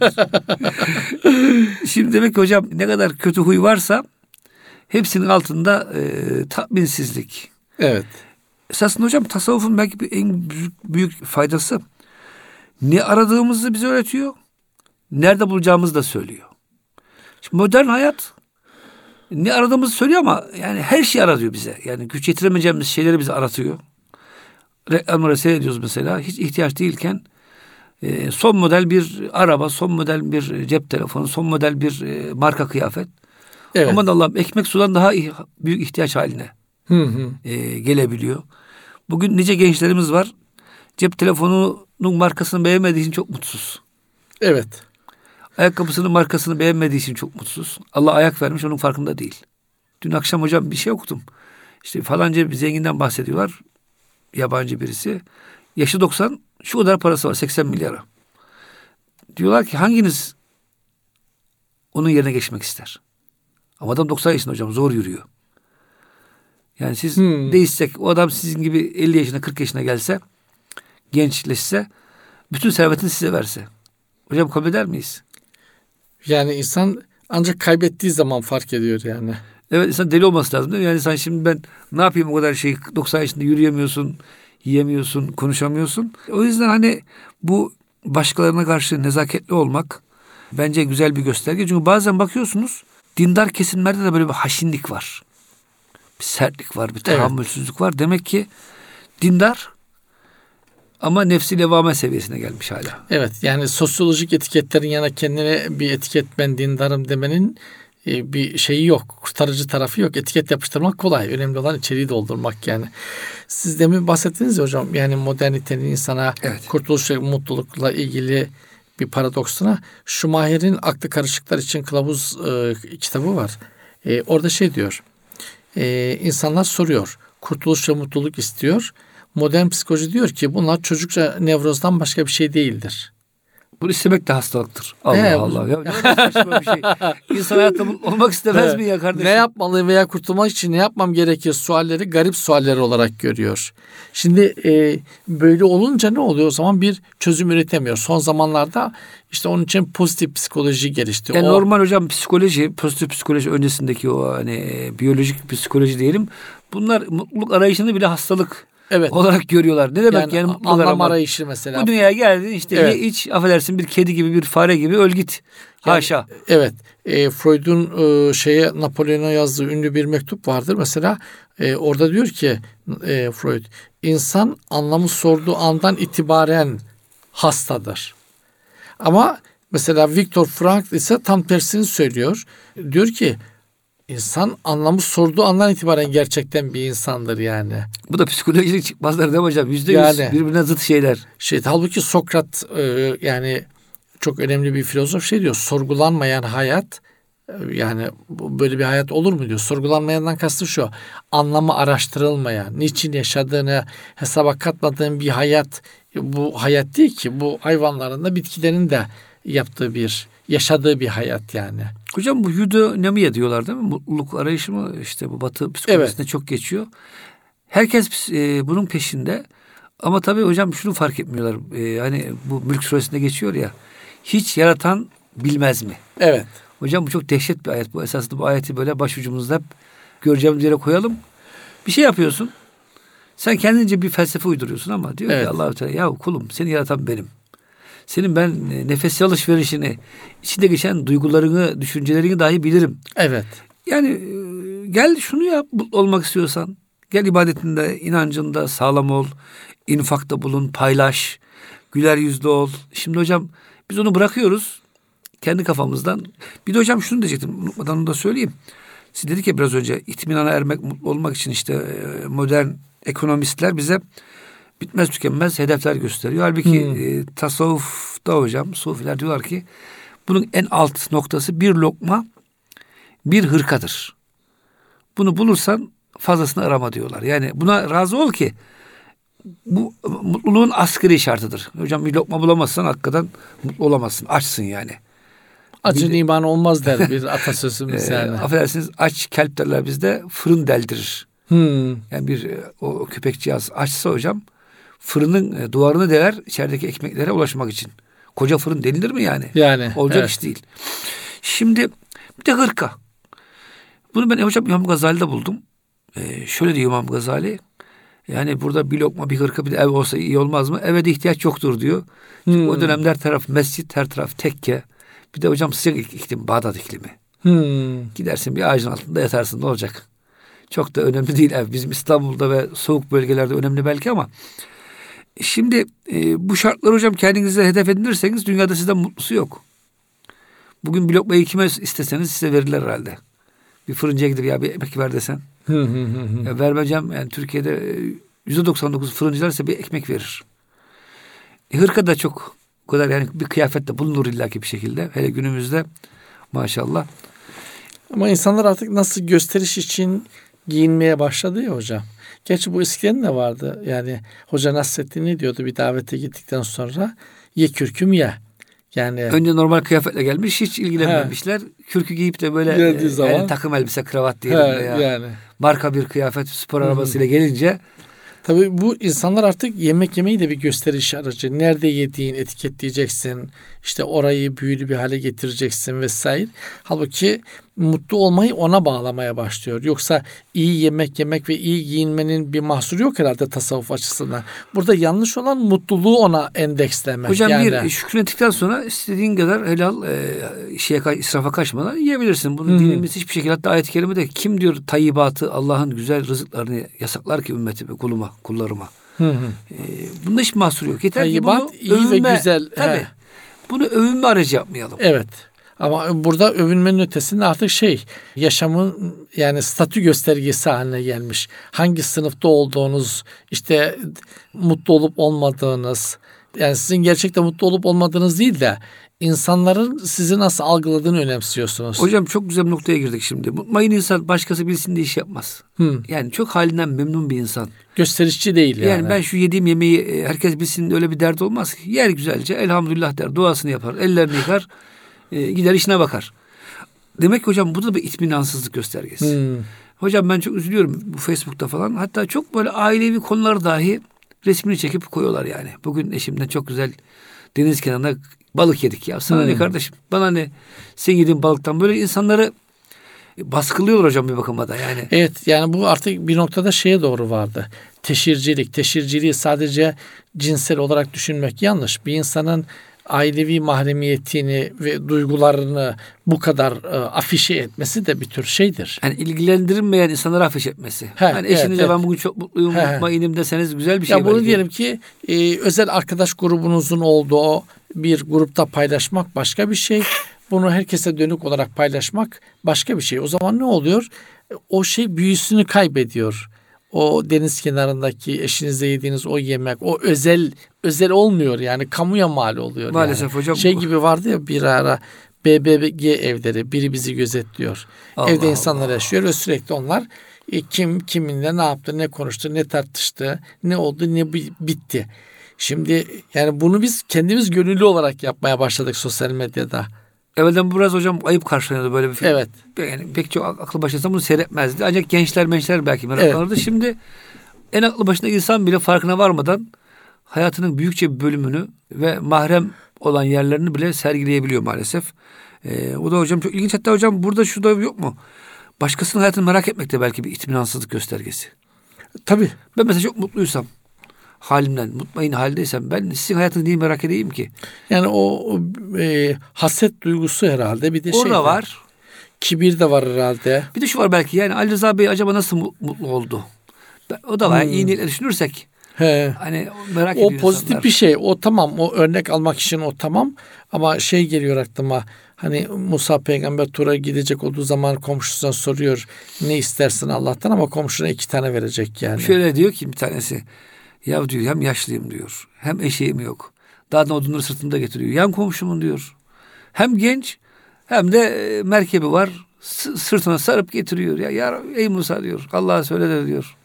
Speaker 1: Şimdi demek ki hocam ne kadar kötü huy varsa hepsinin altında e, tatminsizlik.
Speaker 2: Evet.
Speaker 1: Esasında hocam tasavvufun belki bir en büyük, büyük faydası ne aradığımızı bize öğretiyor. Nerede bulacağımızı da söylüyor. Şimdi modern hayat ne aradığımızı söylüyor ama yani her şeyi aratıyor bize. Yani güç yetiremeyeceğimiz şeyleri bize aratıyor. Reklamları seyrediyoruz mesela. Hiç ihtiyaç değilken e, son model bir araba, son model bir cep telefonu, son model bir e, marka kıyafet. Evet. Aman Allah'ım, ekmek sudan daha büyük ihtiyaç haline hı hı. E, gelebiliyor. Bugün nice gençlerimiz var. Cep telefonunun markasını beğenmediği için çok mutsuz.
Speaker 2: Evet.
Speaker 1: Ayakkabısının markasını beğenmediği için çok mutsuz. Allah ayak vermiş, onun farkında değil. Dün akşam hocam bir şey okudum. İşte falanca bir zenginden bahsediyorlar. Yabancı birisi. Yaşı doksan, şu kadar parası var, seksen milyara. Diyorlar ki hanginiz onun yerine geçmek ister? Ama adam doksan yaşında hocam, zor yürüyor. Yani siz hmm. değişsek, o adam sizin gibi elli yaşına kırk yaşına gelse, gençleşse, bütün servetini size verse. Hocam kabul eder miyiz?
Speaker 2: Yani insan ancak kaybettiği zaman fark ediyor yani.
Speaker 1: Evet, insan deli olması lazım değil mi? Yani sen şimdi ben ne yapayım o kadar şey, doksan yaşında yürüyemiyorsun, yiyemiyorsun, konuşamıyorsun. O yüzden hani bu başkalarına karşı nezaketli olmak bence güzel bir gösterge. Çünkü bazen bakıyorsunuz dindar kesimlerde de böyle bir haşinlik var. Bir sertlik var, bir tahammülsüzlük evet. var. Demek ki dindar ama nefsi levame seviyesine gelmiş hala.
Speaker 2: Evet, yani sosyolojik etiketlerin yana kendine bir etiket, ben dindarım demenin e, bir şeyi yok. Kurtarıcı tarafı yok. Etiket yapıştırmak kolay. Önemli olan içeriği doldurmak yani. Siz demin bahsettiniz ya hocam, yani modernitenin insana evet. kurtuluş ve mutlulukla ilgili bir paradoksuna. Schumacher'in Aklı Karışıklar için Kılavuz e, kitabı var. E, orada şey diyor. E, insanlar soruyor. Kurtuluş ve mutluluk istiyor. Modern psikoloji diyor ki bunlar çocukça nevrozdan başka bir şey değildir.
Speaker 1: Bunu istemek de hastalıktır. Allah evet. Allah. Ya, ne saçma bir şey. İnsan hayatta mutlu olmak istemez evet. mi ya kardeşim?
Speaker 2: Ne yapmalı veya kurtulmak için ne yapmam gerekir sualleri garip sualler olarak görüyor. Şimdi e, böyle olunca ne oluyor o zaman? Bir çözüm üretemiyor. Son zamanlarda işte onun için pozitif psikoloji gelişti.
Speaker 1: Yani
Speaker 2: o...
Speaker 1: normal hocam psikoloji, pozitif psikoloji öncesindeki o hani biyolojik psikoloji diyelim. Bunlar mutluluk arayışını bile hastalık evet. olarak görüyorlar. Ne demek yani, yani mutluluk
Speaker 2: anlam arayışı mesela.
Speaker 1: Bu dünyaya geldin işte evet. ye iç, affedersin, bir kedi gibi, bir fare gibi öl git. Haşa.
Speaker 2: Yani, evet. E, Freud'un e, şeye Napolyon'a yazdığı ünlü bir mektup vardır mesela. E, orada diyor ki e, Freud, insan anlamı sorduğu andan itibaren hastadır. Ama mesela Viktor Frankl ise tam tersini söylüyor. Diyor ki İnsan anlamı sorduğu andan itibaren gerçekten bir insandır yani.
Speaker 1: Bu da psikolojik çıkmazlar değil mi hocam? Yüzde yüz yani, birbirine zıt şeyler.
Speaker 2: Şey, halbuki Sokrat e, yani çok önemli bir filozof şey diyor. Sorgulanmayan hayat, e, yani böyle bir hayat olur mu diyor. Sorgulanmayandan kastı şu. Anlamı araştırılmayan, niçin yaşadığını hesaba katmadığın bir hayat, bu hayat değil ki. Bu hayvanların da bitkilerin de yaptığı bir, yaşadığı bir hayat yani.
Speaker 1: Hocam bu eudaimonia diyorlar değil mi? Mutluluk arayışı mı? İşte bu Batı psikolojisinde evet. çok geçiyor. Herkes e, bunun peşinde. Ama tabii hocam şunu fark etmiyorlar. E, hani bu Mülk Suresi'nde geçiyor ya. Hiç yaratan bilmez mi?
Speaker 2: Evet.
Speaker 1: Hocam bu çok dehşet bir ayet. Bu esasında bu ayeti böyle başucumuzda hep göreceğimiz yere koyalım. Bir şey yapıyorsun. Sen kendince bir felsefe uyduruyorsun ama diyor evet. ki Allah-u Teala, ya kulum seni yaratan benim. Senin ben nefes alışverişini, içinde geçen duygularını, düşüncelerini dahi bilirim.
Speaker 2: Evet.
Speaker 1: Yani gel şunu yap olmak istiyorsan. Gel ibadetinde, inancında sağlam ol. İnfakta bulun, paylaş. Güler yüzlü ol. Şimdi hocam biz onu bırakıyoruz kendi kafamızdan. Bir de hocam şunu diyecektim. Unutmadan onu da söyleyeyim. Siz dedik ya biraz önce, itminana ermek, mutlu olmak için işte modern ekonomistler bize bitmez tükenmez hedefler gösteriyor. Halbuki hmm. e, tasavvufta hocam sufiler diyorlar ki bunun en alt noktası bir lokma bir hırkadır. Bunu bulursan fazlasını arama diyorlar. Yani buna razı ol ki bu mutluluğun asgari şartıdır. Hocam bir lokma bulamazsan hakikaten mutlu olamazsın. Açsın yani.
Speaker 2: Acın bir, iman olmaz der bir atasözümüz yani.
Speaker 1: E, affedersiniz, aç kelp derler bizde, fırın deldirir. Hmm. Yani bir o köpek cihaz açsa hocam fırının duvarını deler içerideki ekmeklere ulaşmak için. Koca fırın delilir mi yani?
Speaker 2: Yani.
Speaker 1: Olacak
Speaker 2: evet.
Speaker 1: iş değil. Şimdi bir de hırka. Bunu ben hocam İmam Gazali'de buldum. Ee, şöyle diyor İmam Gazali. Yani burada bir lokma bir hırka bir de ev olsa iyi olmaz mı? Eve de ihtiyaç yoktur diyor. Hmm. O dönemde her taraf mescit, her taraf tekke. Bir de hocam sıcak iklim, Bağdat iklimi.
Speaker 2: Hmm.
Speaker 1: Gidersin bir ağacın altında yatarsın, ne olacak? Çok da önemli değil ev. Bizim İstanbul'da ve soğuk bölgelerde önemli belki ama şimdi e, bu şartları hocam kendinize hedef edinirseniz dünyada sizden mutlusu yok. Bugün bir lokmayı kime isteseniz size verirler herhalde. Bir fırıncıya gidip ya bir ekmek ver desen. ya vermeyeceğim yani Türkiye'de yüzde doksan dokuz fırıncılar size bir ekmek verir. E, hırka da çok o kadar yani bir kıyafette bulunur illaki bir şekilde. Hele günümüzde maşallah.
Speaker 2: Ama insanlar artık nasıl gösteriş için giyinmeye başladı ya hocam. Gerçi bu eskiden de vardı. Yani Hoca Nasrettin ne diyordu bir davete gittikten sonra? Ye kürküm ye. Yani
Speaker 1: önce normal kıyafetle gelmiş, hiç ilgilenmemişler. He. Kürkü giyip de böyle
Speaker 2: geldiği zaman,
Speaker 1: yani takım elbise, kravat diyelim
Speaker 2: he,
Speaker 1: veya
Speaker 2: yani
Speaker 1: marka bir kıyafet, spor arabasıyla gelince
Speaker 2: tabii bu insanlar artık yemek yemeyi de bir gösteriş aracı. Nerede yediğin etiketleyeceksin. İşte orayı büyülü bir hale getireceksin vesaire. Halbuki mutlu olmayı ona bağlamaya başlıyor. Yoksa iyi yemek yemek ve iyi giyinmenin bir mahsuru yok herhalde tasavvuf açısından. Burada yanlış olan mutluluğu ona endekslemek.
Speaker 1: Hocam
Speaker 2: yani,
Speaker 1: bir şükrettikten sonra istediğin kadar helal e, şeye israfa kaçmadan yiyebilirsin. Bunu hmm. dinimiz hiçbir şekilde, hatta ayet-i kerimede kim diyor tayyibatı, Allah'ın güzel rızıklarını yasaklar ki ümmetime, kuluma, kullarıma. Hı hı. E, bunda hiç mahsur yok. Yeter
Speaker 2: Tayyibat
Speaker 1: ki
Speaker 2: iyi
Speaker 1: övünme,
Speaker 2: ve güzel.
Speaker 1: Tabii. He. Bunu övünme aracı yapmayalım.
Speaker 2: Evet. Ama burada övünmenin ötesinde artık şey, yaşamın yani statü göstergesi haline gelmiş. Hangi sınıfta olduğunuz, işte mutlu olup olmadığınız, yani sizin gerçekten mutlu olup olmadığınız değil de insanların sizi nasıl algıladığını önemsiyorsunuz.
Speaker 1: Hocam çok güzel bir noktaya girdik şimdi. Mutmain insan başkası bilsin diye iş yapmaz. Hmm. Yani çok halinden memnun bir insan.
Speaker 2: Gösterişçi değil yani.
Speaker 1: Yani ben şu yediğim yemeği herkes bilsin, öyle bir dert olmaz ki. Yer güzelce elhamdülillah der, duasını yapar, ellerini yıkar, gider işine bakar. Demek ki hocam bu da bir itminansızlık göstergesi. Hmm. Hocam ben çok üzülüyorum bu Facebook'ta falan. Hatta çok böyle ailevi konular dahi resmini çekip koyuyorlar yani. Bugün eşimden çok güzel deniz kenarında balık yedik ya. Sana hmm. ne kardeşim? Bana ne? Sen yediğin balıktan, böyle insanları baskılıyorlar hocam bir bakıma da yani.
Speaker 2: Evet, yani bu artık bir noktada şeye doğru vardı. Teşhircilik. Teşhirciliği sadece cinsel olarak düşünmek yanlış. Bir insanın ailevi mahremiyetini ve duygularını bu kadar e, afişe etmesi de bir tür şeydir.
Speaker 1: Yani ilgilendirilmeyen insanları afişe etmesi.
Speaker 2: He,
Speaker 1: yani eşinize
Speaker 2: evet,
Speaker 1: ben bugün çok mutluyum, mutmainim deseniz güzel bir şey.
Speaker 2: Ya bunu belki diyelim ki e, özel arkadaş grubunuzun olduğu bir grupta paylaşmak başka bir şey. Bunu herkese dönük olarak paylaşmak başka bir şey. O zaman ne oluyor? O şey büyüsünü kaybediyor. O deniz kenarındaki eşinizle yediğiniz o yemek, o özel özel olmuyor yani, kamuya mal oluyor.
Speaker 1: Maalesef
Speaker 2: yani.
Speaker 1: hocam.
Speaker 2: Şey gibi vardı ya bir ara B B G evleri, biri bizi gözetliyor. Allah Evde insanlar Allah. yaşıyor ve sürekli onlar e, kim kiminle ne yaptı, ne konuştu, ne tartıştı, ne oldu, ne bitti. Şimdi yani bunu biz kendimiz gönüllü olarak yapmaya başladık sosyal medyada.
Speaker 1: Evvelden bu biraz hocam ayıp karşılanıyordu böyle bir film.
Speaker 2: Evet.
Speaker 1: Yani pek çok aklı başında insan bunu seyretmezdi. Ancak gençler mençler belki meraklanırdı. Evet. Şimdi en aklı başında insan bile farkına varmadan hayatının büyükçe bir bölümünü ve mahrem olan yerlerini bile sergileyebiliyor maalesef. Ee, o da hocam çok ilginç. Hatta hocam burada şu da yok mu? Başkasının hayatını merak etmek de belki bir itminansızlık göstergesi.
Speaker 2: Tabii.
Speaker 1: Ben mesela çok mutluysam, halimden, mutmain haldeysem ben sizin hayatınızı niye merak edeyim ki?
Speaker 2: Yani o, o e, haset duygusu herhalde, bir de
Speaker 1: o
Speaker 2: şey
Speaker 1: da var.
Speaker 2: Kibir de var herhalde.
Speaker 1: Bir de şu var belki, yani Ali Rıza Bey acaba nasıl mutlu oldu? O da var. Hmm. İyi niyetle düşünürsek.
Speaker 2: He.
Speaker 1: Hani merak
Speaker 2: o
Speaker 1: ediyor
Speaker 2: pozitif
Speaker 1: insanlar.
Speaker 2: Bir şey. O tamam. O örnek almak için o tamam. Ama şey geliyor aklıma. Hani Musa peygamber Tur'a gidecek olduğu zaman komşusuna soruyor. Ne istersin Allah'tan, ama komşuna iki tane verecek yani.
Speaker 1: Şöyle diyor ki bir tanesi. Ya diyor hem yaşlıyım diyor. Hem eşeğim yok. Daha da odunları sırtımda getiriyor. Yan komşumun diyor. Hem genç hem de merkebi var. S- sırtına sarıp getiriyor. Ya, ya ey Musa diyor. Allah'a söyle de diyor.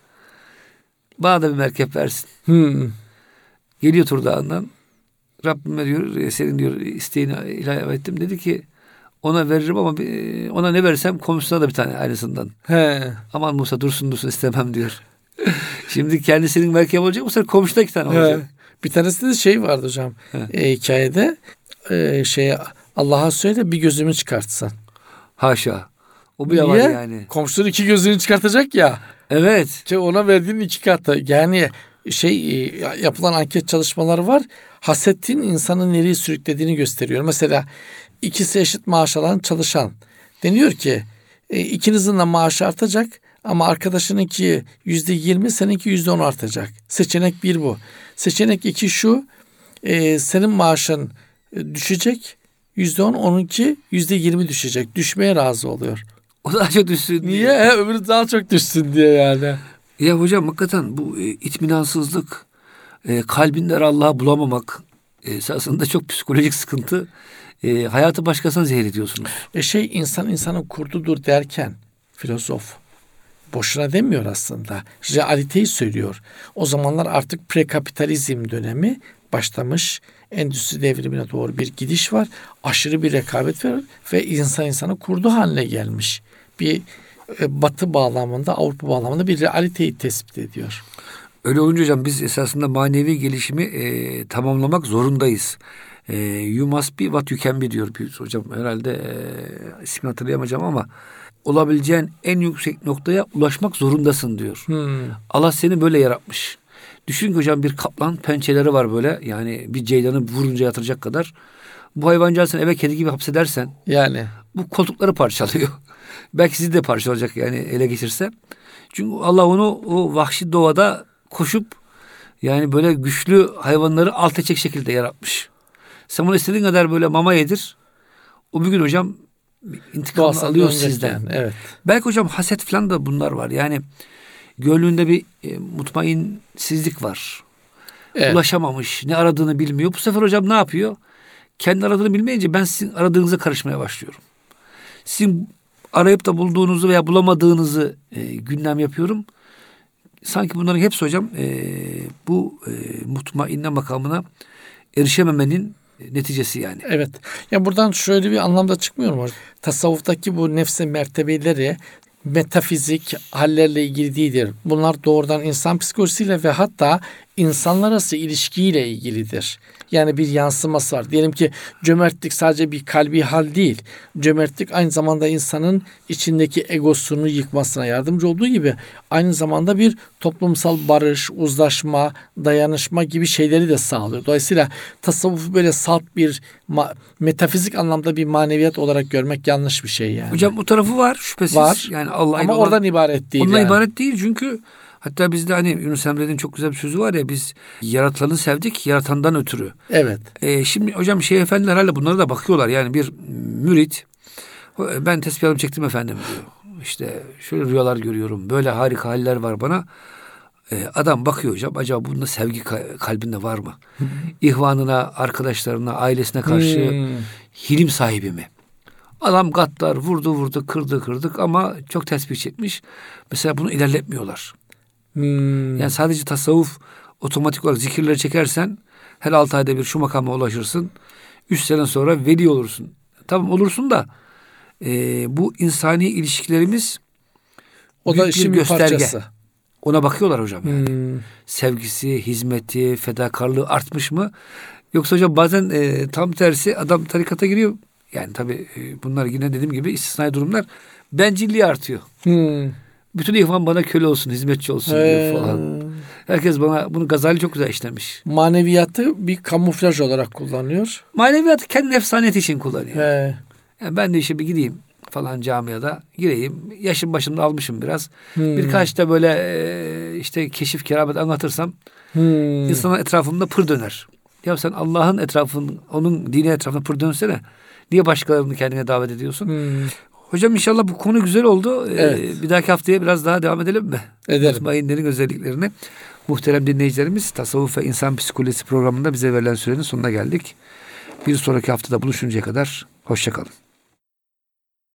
Speaker 1: Bana da bir merkep versin. Hmm. Geliyor Tur Dağı'ndan. Rabbime diyor senin diyor isteğini ilave ettim. Dedi ki ona veririm ama ona ne verirsem komşusuna da bir tane aynısından. He. Aman Musa dursun dursun istemem diyor. Şimdi kendisinin merkebi olacak, bu sefer komşuda iki tane olacak. He.
Speaker 2: Bir tanesinde de şey vardı hocam. E, hikayede e, şey Allah'a söyle bir gözümü çıkartsan.
Speaker 1: Haşa. O bile var yani.
Speaker 2: Komşunun iki gözünü çıkartacak ya.
Speaker 1: Evet.
Speaker 2: İşte ona verdiğin iki katı. Yani şey yapılan anket çalışmaları var. Hasetin insanı nereye sürüklediğini gösteriyor. Mesela ikisi eşit maaş alan çalışan Deniyor ki e, ikinizin de maaşı artacak ama arkadaşınınki yüzde yirmi, seninki yüzde on artacak. Seçenek bir bu. Seçenek iki şu, e, senin maaşın e, düşecek yüzde on, onunki yüzde yirmi düşecek. Düşmeye razı oluyor.
Speaker 1: O daha çok düşsün diye.
Speaker 2: Niye? He, öbürü daha çok düşsün diye yani.
Speaker 1: Ya hocam hakikaten bu e, itminansızlık, e, kalbinde Allah'ı bulamamak e, esasında çok psikolojik sıkıntı. E, hayatı başkasına zehir ediyorsunuz.
Speaker 2: E şey insan insanın kurdudur derken filozof boşuna demiyor aslında. Realiteyi söylüyor. O zamanlar artık prekapitalizm dönemi başlamış. Endüstri devrimine doğru bir gidiş var. Aşırı bir rekabet var ve insan insanı kurdu haline gelmiş. Bir e, Batı bağlamında, Avrupa bağlamında bir realiteyi tespit ediyor.
Speaker 1: Öyle olunca hocam biz esasında manevi gelişimi e, tamamlamak zorundayız. E, you must be what you can be diyor bir hocam. Herhalde e, ismini hatırlayamayacağım ama olabileceğin en yüksek noktaya ulaşmak zorundasın diyor.
Speaker 2: Hmm.
Speaker 1: Allah seni böyle yaratmış. Düşün ki hocam bir kaplan pençeleri var böyle. Yani bir ceylanı vurunca yatıracak kadar. Bu hayvancağını sen eve kedi gibi hapsedersen
Speaker 2: Yani
Speaker 1: bu koltukları parçalıyor. Belki sizi de parçalayacak yani ele geçirse. Çünkü Allah onu o vahşi doğada koşup yani böyle güçlü hayvanları alt edecek şekilde yaratmış. Sen bunu istediğin kadar böyle mama yedir. O bir gün hocam intikamını alıyor sizden.
Speaker 2: Yani, evet.
Speaker 1: Belki hocam haset falan da bunlar var. Yani gönlünde bir e, mutmainsizlik var.
Speaker 2: Evet.
Speaker 1: Ulaşamamış, ne aradığını bilmiyor. Bu sefer hocam ne yapıyor? Kendi aradığını bilmeyince ben sizin aradığınıza karışmaya başlıyorum. Sizin arayıp da bulduğunuzu veya bulamadığınızı e, gündem yapıyorum. Sanki bunların hepsi hocam e, bu e, mutmainne makamına erişememenin neticesi yani.
Speaker 2: Evet. Ya buradan şöyle bir anlamda çıkmıyor mu? Tasavvuftaki bu nefse mertebeleri metafizik hallerle ilgili değildir. Bunlar doğrudan insan psikolojisiyle ve hatta insanlar arası ilişkiyle ilgilidir. Yani bir yansıması var. Diyelim ki cömertlik sadece bir kalbi hal değil. Cömertlik aynı zamanda insanın içindeki egosunu yıkmasına yardımcı olduğu gibi aynı zamanda bir toplumsal barış, uzlaşma, dayanışma gibi şeyleri de sağlıyor. Dolayısıyla tasavvufu böyle salt bir ma- metafizik anlamda bir maneviyat olarak görmek yanlış bir şey yani.
Speaker 1: Hocam bu tarafı var şüphesiz.
Speaker 2: Var.
Speaker 1: Yani Allah
Speaker 2: Ama
Speaker 1: olan,
Speaker 2: oradan ibaret değil.
Speaker 1: ondan
Speaker 2: yani.
Speaker 1: ibaret değil çünkü hatta bizde hani Yunus Emre'nin çok güzel bir sözü var ya, biz yaratılanı sevdik yaratandan ötürü.
Speaker 2: Evet.
Speaker 1: Ee, şimdi hocam Şeyh Efendiler herhalde bunlara da bakıyorlar. Yani bir mürit, ben tesbih alıp çektim efendim diyor. İşte şöyle rüyalar görüyorum. Böyle harika haller var bana. Ee, adam bakıyor hocam. Acaba bunda sevgi kalbinde var mı? İhvanına, arkadaşlarına, ailesine karşı
Speaker 2: Hmm.
Speaker 1: hilim sahibi mi? Adam gaddar vurdu vurdu kırdı kırdık ama çok tesbih çekmiş. Mesela bunu ilerletmiyorlar.
Speaker 2: Hmm.
Speaker 1: Yani sadece tasavvuf otomatik olarak zikirleri çekersen her altı ayda bir şu makama ulaşırsın. Üç sene sonra veli olursun. Tamam olursun da e, bu insani ilişkilerimiz
Speaker 2: O da
Speaker 1: büyük
Speaker 2: işin
Speaker 1: bir
Speaker 2: bir
Speaker 1: gösterge.
Speaker 2: parçası.
Speaker 1: Ona bakıyorlar hocam yani.
Speaker 2: Hmm.
Speaker 1: Sevgisi, hizmeti, fedakarlığı artmış mı? Yoksa hocam bazen e, tam tersi adam tarikata giriyor. Yani tabii e, bunlar yine dediğim gibi istisnai durumlar. Bencilliği artıyor.
Speaker 2: Hmm.
Speaker 1: Bütün ihvan bana köle olsun, hizmetçi olsun
Speaker 2: Ee,
Speaker 1: diyor falan. Herkes bana, bunu Gazali çok güzel işlemiş.
Speaker 2: Maneviyatı bir kamuflaj olarak kullanıyor.
Speaker 1: Maneviyatı kendi nefsaniyeti için kullanıyor.
Speaker 2: He.
Speaker 1: Yani ben de işe bir gideyim falan camiada gireyim. Yaşım başımda almışım biraz.
Speaker 2: Hmm.
Speaker 1: Birkaç da böyle e, işte keşif keramet anlatırsam
Speaker 2: Hmm.
Speaker 1: insanın etrafında pır döner. Ya sen Allah'ın etrafın, onun dini etrafında pır dönsene. Niye başkalarını kendine davet ediyorsun?
Speaker 2: Hmm.
Speaker 1: Hocam inşallah bu konu güzel oldu.
Speaker 2: Evet.
Speaker 1: Ee, bir dahaki haftaya biraz daha devam edelim mi?
Speaker 2: Ederim.
Speaker 1: Mutmainlerin özelliklerini. Muhterem dinleyicilerimiz, Tasavvuf ve İnsan Psikolojisi programında bize verilen sürenin sonuna geldik. Bir sonraki haftada buluşuncaya kadar hoşça kalın.